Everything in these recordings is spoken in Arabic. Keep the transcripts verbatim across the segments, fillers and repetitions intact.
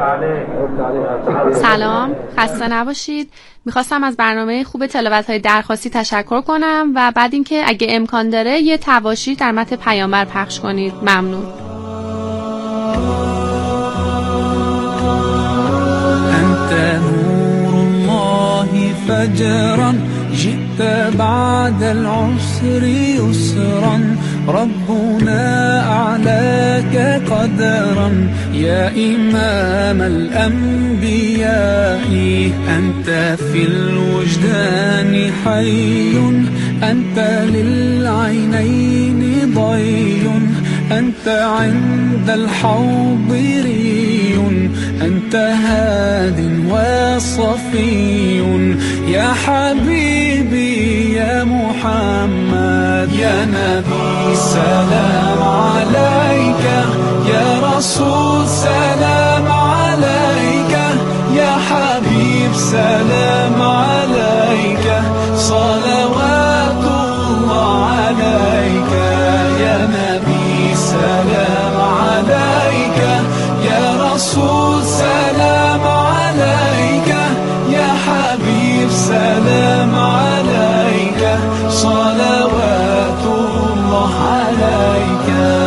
سلام، خسته نباشید. میخواستم از برنامه خوب تلاوت‌های درخواستی تشکر کنم و بعد اینکه اگه امکان داره یه تواشی در متن پیامبر پخش کنید. ممنون. انت نور الله فجرا جئت بعد العسر يسرا ربنا أعلاك قدرا يا إمام الأنبياء أنت في الوجدان حي أنت للعينين ضي أنت عند الحاضري أنت هاد وصفي يا حبيبي يا محمد يا نبي سلام عليك يا رسول سلام عليك يا حبيب سلام عليك صلوات الله عليك يا نبي سلام عليك يا رسول سلام عليك يا حبيب سلام عليك صلوات الله عليك.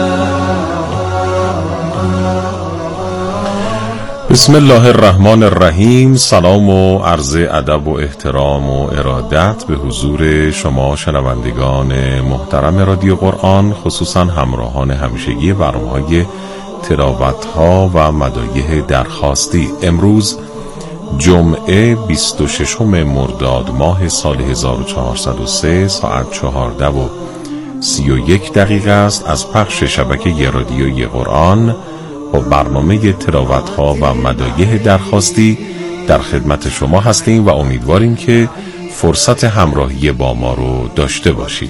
بسم الله الرحمن الرحیم. سلام و عرض ادب و احترام و ارادت به حضور شما شنوندگان محترم رادیو قرآن، خصوصا همراهان همیشگی برنامه‌های تلاوت‌ها و مدایح درخواستی. امروز جمعه بیست و ششم مرداد ماه سال هزار و چهارصد و سه ساعت چهارده و سی و یک دقیقه است از پخش شبکه رادیویی قرآن با برنامه تلاوت‌ها و مدایح درخواستی در خدمت شما هستیم و امیدواریم که فرصت همراهی با ما رو داشته باشید.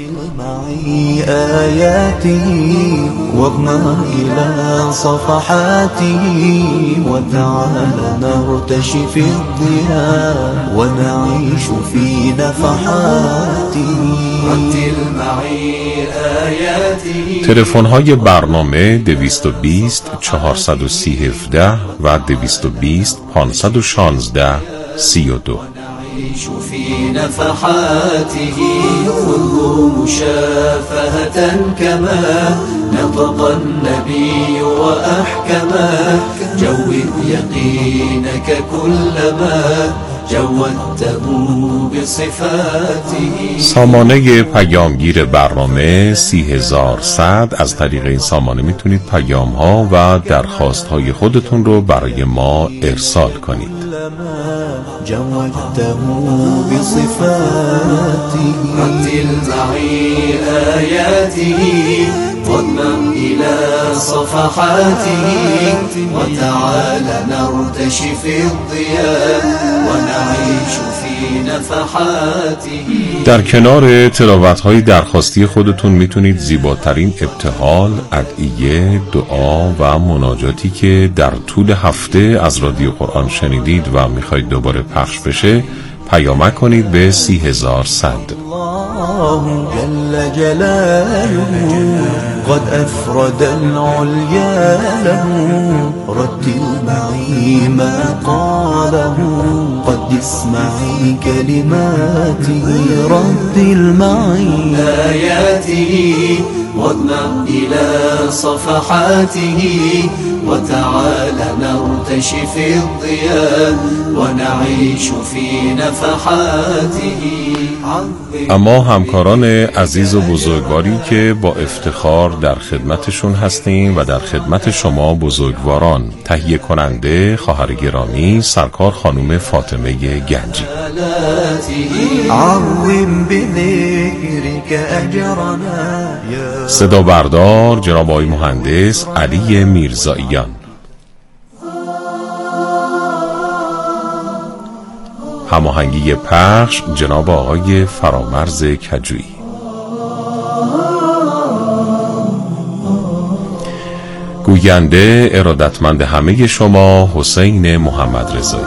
آیاته واغمر إلى صفحاته وتعالى نرتشي في الضياء ونعيش في نفحاته رتل معي آیاته. تلفن های برنامه دویست و بیست چهارصد و سی هفده و دویست و بیست پانصد و شانزده سی و دو. نعيش في نفحاته خذه مشافهة كما نطق النبي وأحكما جود يقينك كلما جودته بصفاته. سامانه پیامگیر برنامه سی هزار صد. از طریق این سامانه میتونید پیام ها و درخواست های خودتون رو برای ما ارسال کنید. جودته بصفاته رتل معي آياته واضمم إلى صفحاته وتعالى نرتشي في الضياء ونعيش في نفحاته. در کنار تلاوت‌های درخواستی خودتون میتونید زیباترین ابتهال، ادعیه، دعا و مناجاتی که در طول هفته از رادیو قرآن شنیدید و میخواید دوباره پخش بشه پیامک کنید به سی هزار صد. جل جلاله قد افرد العليا له رتل معي ما قاله قد اسمعي كلماته رتل معي آياته واضمم إلى صفحاته وتعالى نرتشي في الضياء ونعيش في نفحاته. اما همکاران عزیز و بزرگواری که با افتخار در خدمتشون هستیم و در خدمت شما بزرگواران، تهیه کننده خواهر گرامی سرکار خانم فاطمه گنجی، صدا بردار جناب آقای مهندس علی میرزاییان، هماهنگی پخش جناب آقای فرامرز کجویی. گوینده ارادتمند همه شما حسین محمد رضایی.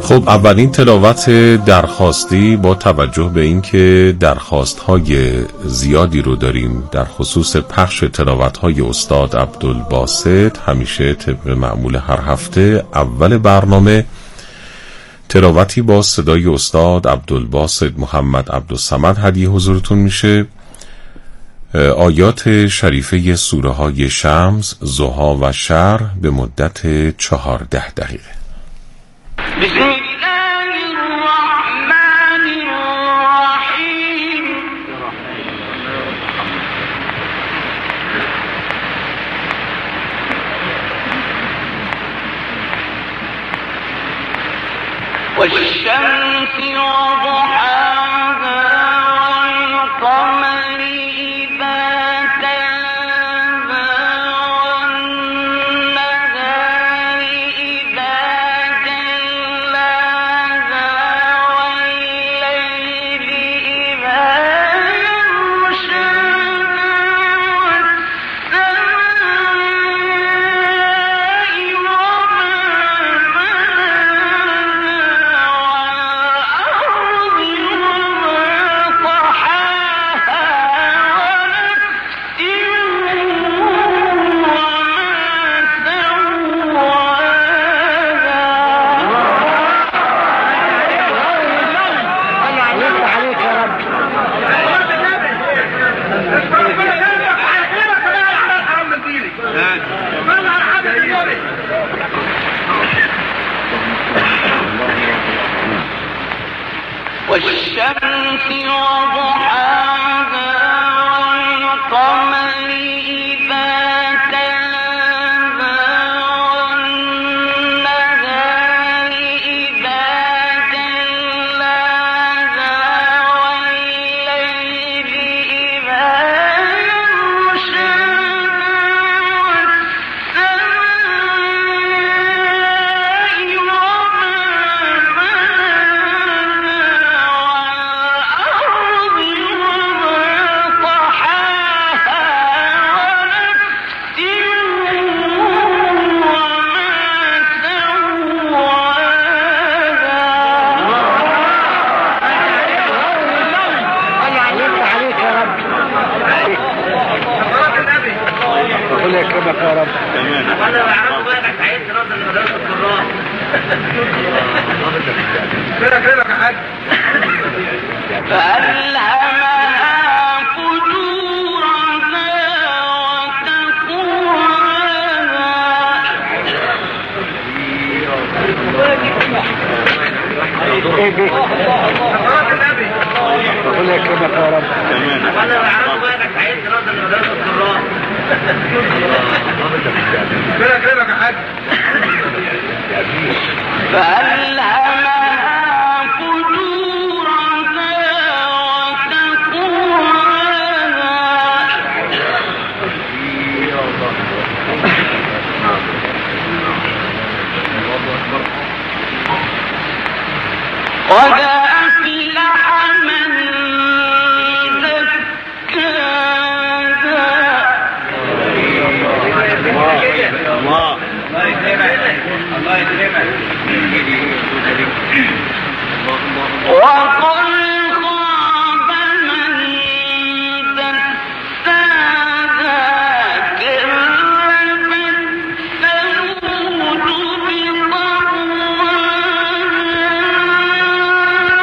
خب اولین تلاوت درخواستی با توجه به اینکه درخواست‌های زیادی رو داریم در خصوص پخش تلاوت‌های استاد عبدالباسط، همیشه طبق معمول هر هفته اول برنامه تلاوتی با صدای استاد عبدالباسط محمد عبدالصمد هدیه حضورتون میشه. آیات شریفه سوره های شمس، ضحی و شرح به مدت چهارده دقیقه. بسم الله الرحمن الرحیم. والشمس وضحاها والقمر إذا تلاها والنهار إذا جلاها والليل إذا يغشاها والسماء وما والشمس وضحاها والقمر إذا تلاها والنهار إذا جلاها والليل إذا يغشاها والسماء وما فألهمها فجورها فألهمها فجورها قد أفلح من زكاها. الله الله يكرمك. وقد خاب من دساها. كذبت ثمود بطغواها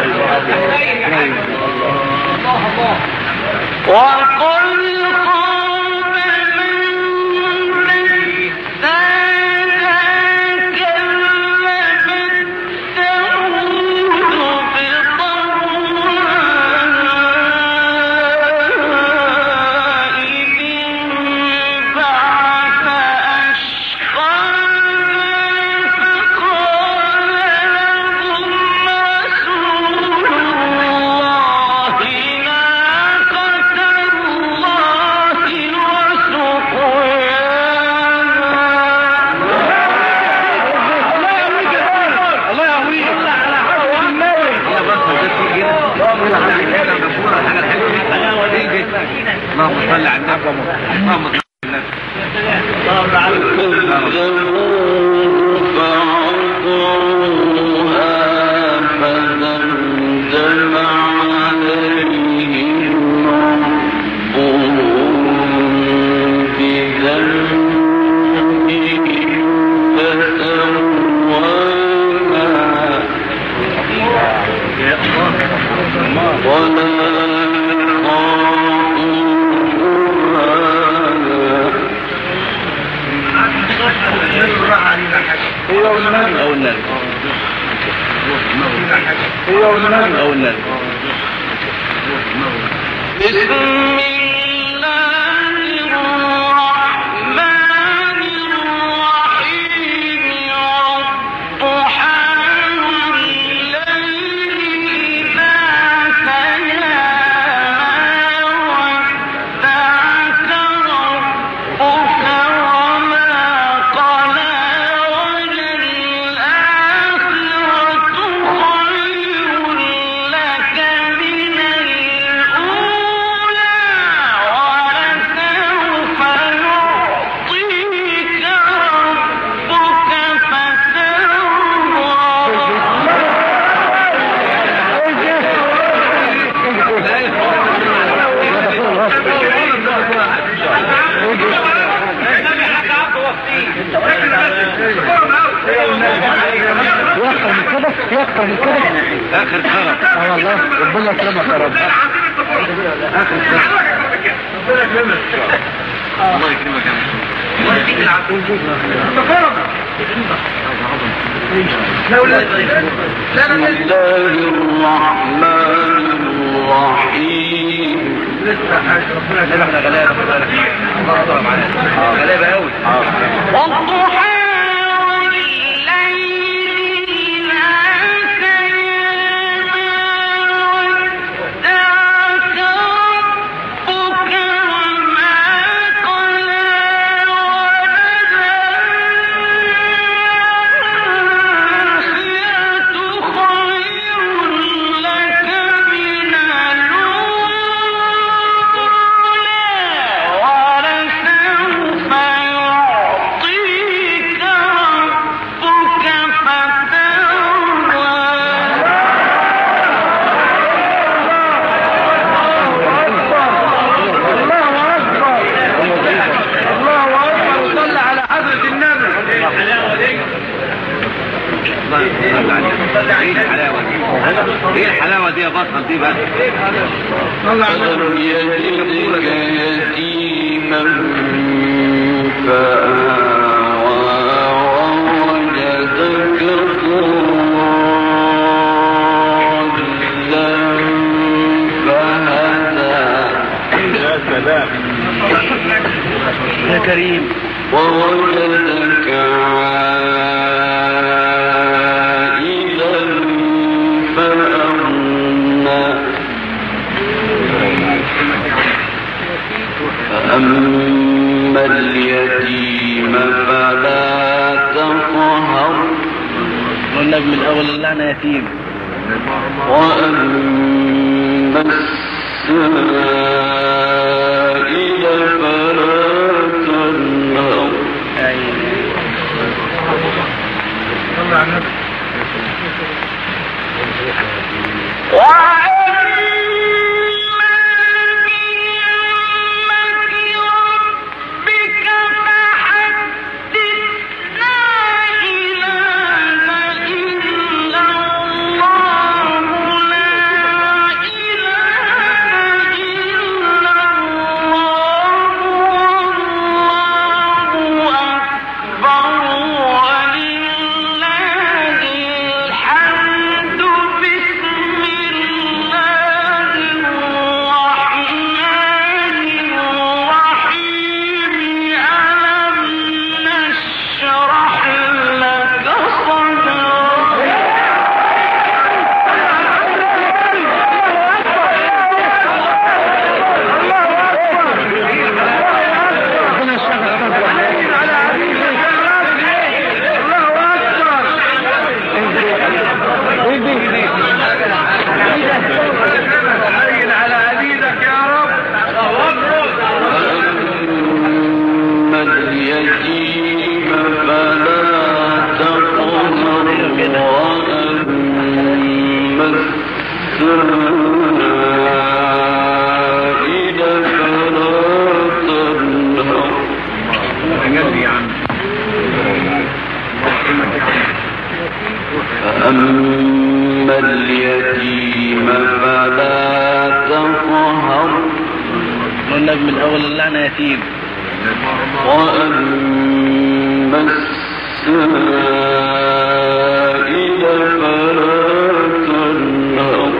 اخر خرب. اه والله ربنا يكرمك يا رب. اخر خرب. الله يكرمك يا مشهور. الله يديك العافيه. بسم الله الرحمن الرحيم. لسه حاجه ربنا يكرمنا غلابه. الله يطول معانا. غلابه قوي. والضحى ايه الحلاوه دي يا بطل دي بقى؟ ألم يجدك يتيما فآوى ووجدك ضالا فهدى. يا سلام يا كريم. ووجدك فأما اليتيم فلا تقهر. قلنا من الأول اللعنة يتيم. وأما السائل فلا تنهر. فأما اليتيم فلا تقهر. النجم الأول اللعنة يتيم. وأما السائل فلا تنهر.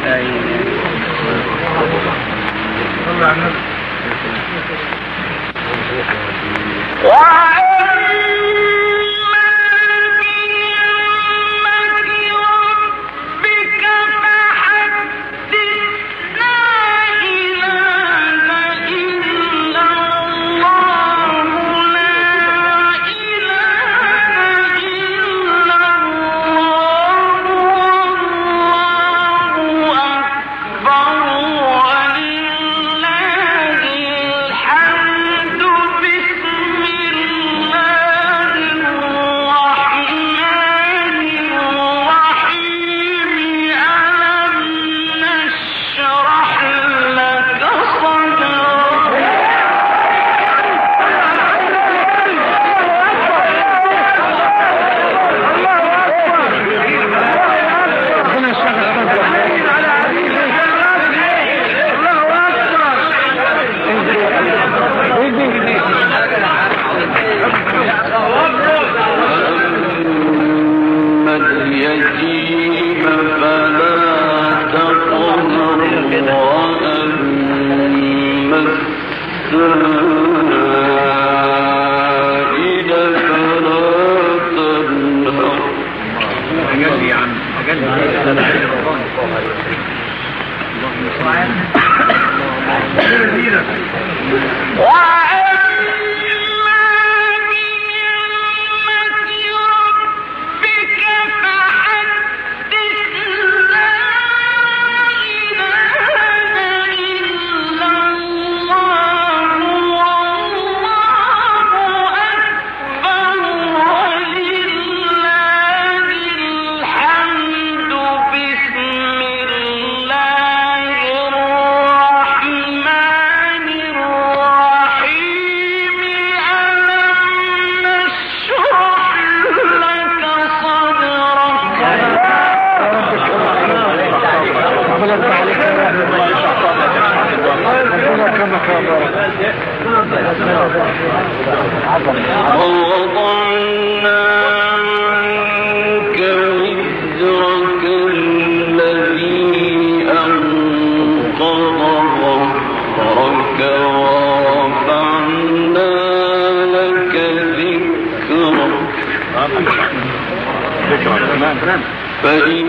فإن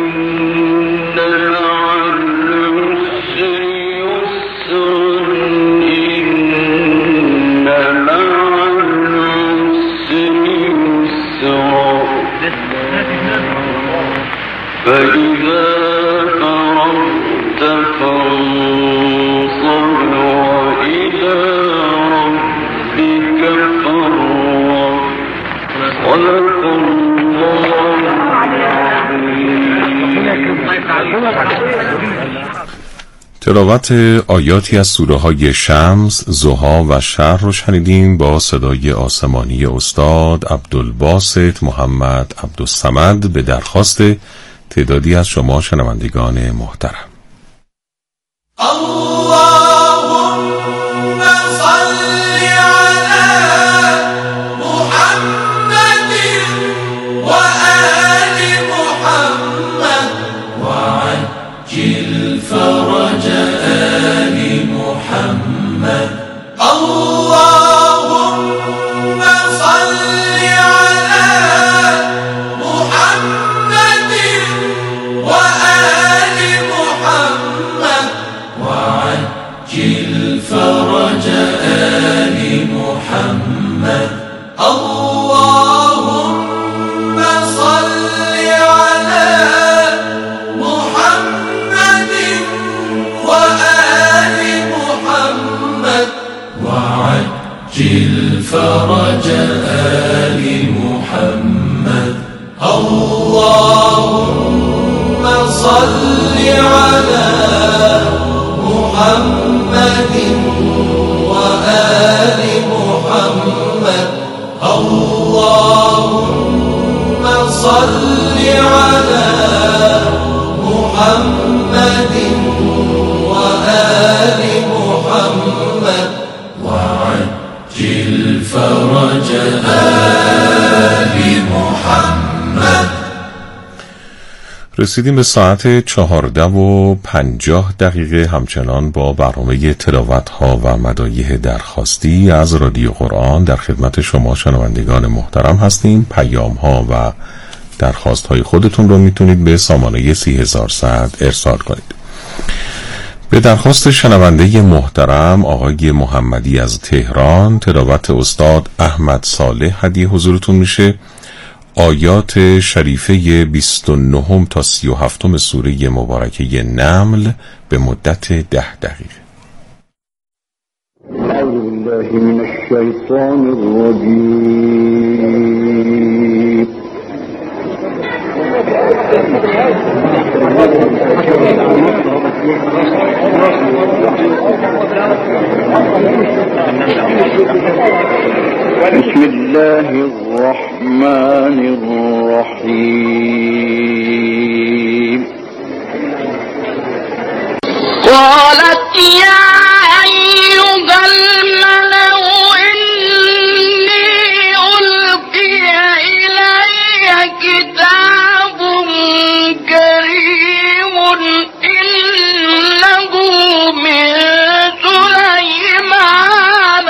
مع العسر يسرا إن مع العسر يسرا فإذا فرغت فانصب وإلى ربك فارغب. صدق الله. تلاوت آیاتی از سوره های شمس، ضحی و شرح رو شنیدیم با صدای آسمانی استاد عبدالباسط محمد عبدالصمد به درخواست تعدادی از شما شنوندگان محترم. اللهم صل على محمد وآل محمد وعجل فرج آل محمد. اللهم صل على محمد وآل محمد وعجل فرج آل محمد. اللهم صل على محمد وآل محمد وعجل فرج آل محمد. اللهم صل صل على محمد وآل محمد اللهم صل على محمد وآل محمد وعجل فرج آل محمد. رسیدیم به ساعت چهارده و پنجاه دقیقه، همچنان با برنامه تلاوت ها و مدایح درخواستی از رادیو قرآن در خدمت شما شنوندگان محترم هستیم. پیام ها و درخواست های خودتون رو میتونید به سامانه سی هزار صد ارسال کنید. به درخواست شنونده محترم آقای محمدی از تهران، تلاوت استاد احمد صالح هدیه حضورتون میشه. آیات شریفه بیست و نه تا سی و هفت سوره مبارکه نمل به مدت ده دقیقه. اعوذ بالله من الشیطان الرجیم. بسم الله الرحمن الرحيم. قالت يا أيها الملأ إني ألقي إلي كتاب كريم إنه من سليمان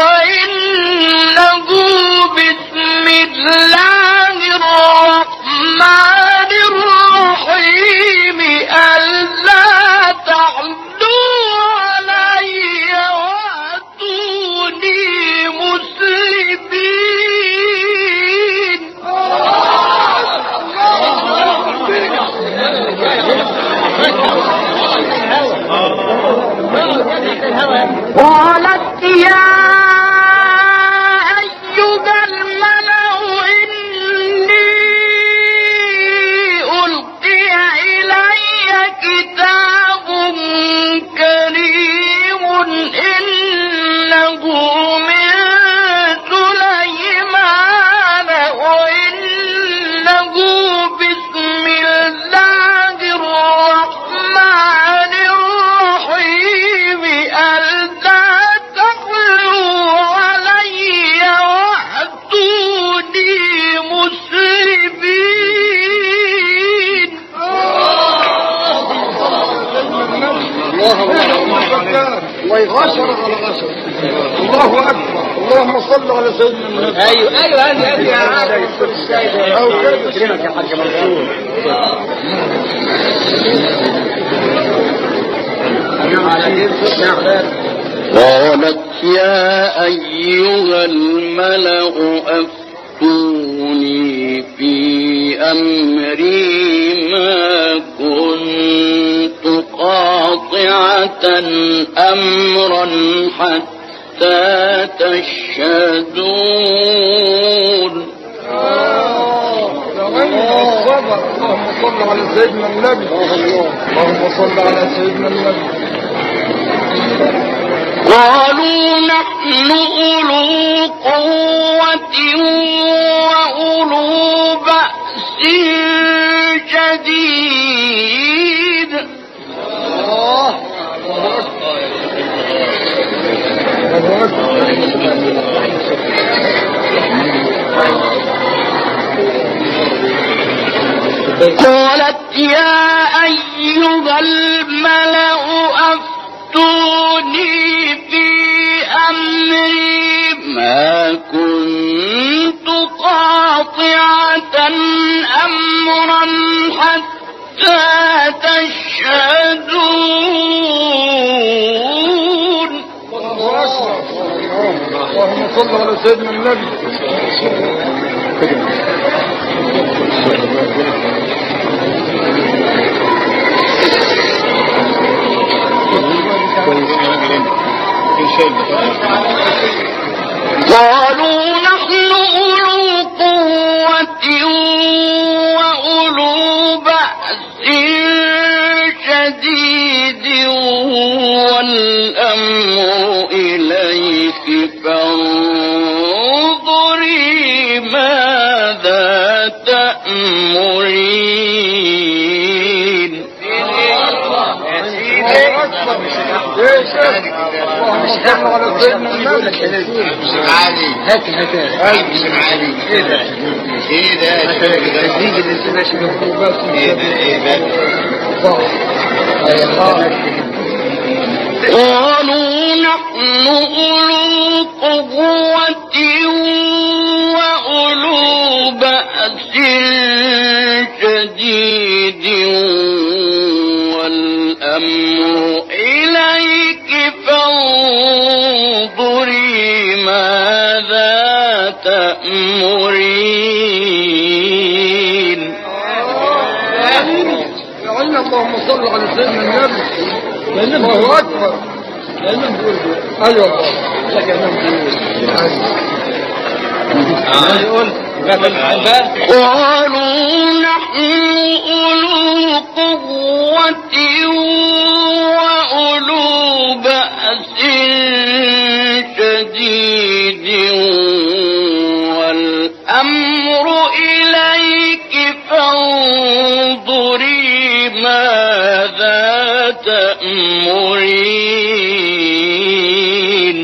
وإنه بسم الله الرحمن الرحيم ألا تعدوا علي وأتوني مسلمين. قالت يا أيها الملأ إني ألقي إلي كتاب كريم إنه من سليمان وإنه بسم الله الرحمن الرحيم ألا تعلوا علي وأتوني مسلمين. الله يغشر على غشر. الله أكبر. اللهم صل على سيدنا النبي. ايوه ايوه هذه هذه يا عادل كل السيد أو كده كلمك يا حاج منصور. قالت يا أيها الملأ أفتوني في أمري ما كنت قاطعة أمرا حتى تشهدون. اللهم صل على سيدنا النبي. اللهم صل على سيدنا النبي. قالوا نحن أولو قوة وأولو بأس شديد. قالت يا أيها الملأ أفتوني في أمري ما كنت قاطعة أمرا حتى تشهدون. اللهم صل على سيدنا النبي. قالوا نحن أولو قوة وأولو بأس شديد والأمر إليك فانظري ماذا تأمرين. اللهم صل على سيدنا النبي. علي هات هات هات علي كده كده التدريج اللي انت ماشي بيه كده ايه بقى قالوا نحن أولو قوة وأولو بأس شديد والأمر إليك فانظري ماذا تأمرين. اللهم صل على سيدنا النبي. الله أكبر. أيوة لك يا قالوا نحن أولو قوة وأولو بأس شديد والأمر إليك فانظري ماذا تأمرين.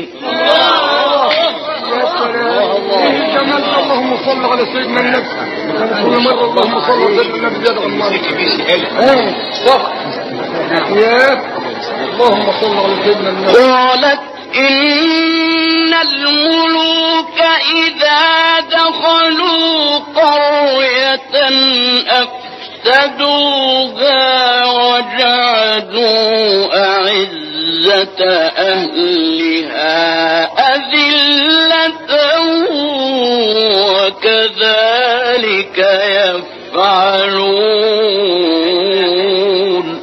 اللهم صل على سيدنا النبي. كل مرة اللهم صل على سيدنا النبي زيادة المرة. ايه صح. يا اللهم صل على سيدنا النبي. قالت إن الملوك إذا دخلوا قرية أفسدوها وجعلوا أعزة أهلها أذلة وكذلك يفعلون.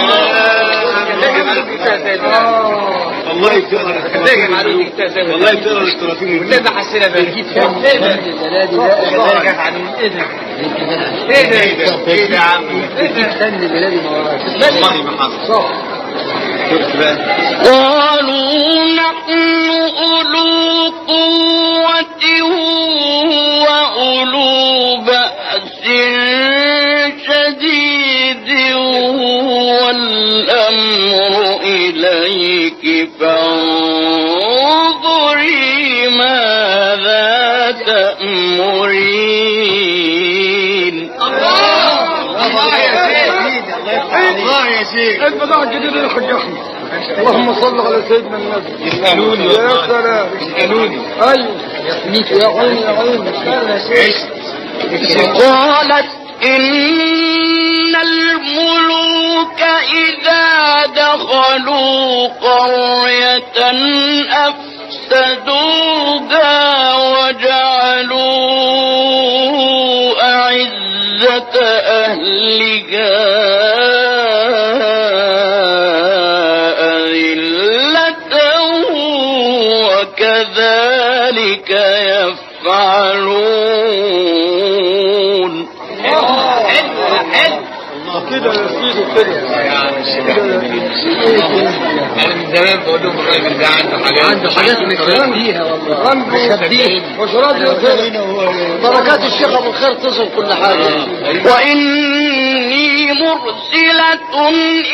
والله يتقرر والله يتقرر الاشتراكين والنبي حسنا بقى نجيب كام ايه ده ايه ده ايه ده ايه ده يا عم استنى بلادي والله ما حصل صح. قالوا نحن أولو قوة وأولو بأس شديد والأمر إليك فانظري ماذا تأمرين. الله يا شيخ البضاعة الجديدة اللي خجحني. اللهم صل على سيدنا النبي. يسألوني يا سلام يسألوني ايوه يا عيني يا عيني. قالت إن الملوك إذا دخلوا قرية أفسدوها وجعلوا أعزة أهلها أذلة وكذلك يفعلون. كده يا سيدي كده انا من زمان بقول لهم الراجل ده عنده حاجات عنده حاجات مشابهه والله عنده وشراد بركات الشيخ ابو الخير تصل كل حاجه. وإني مرسلة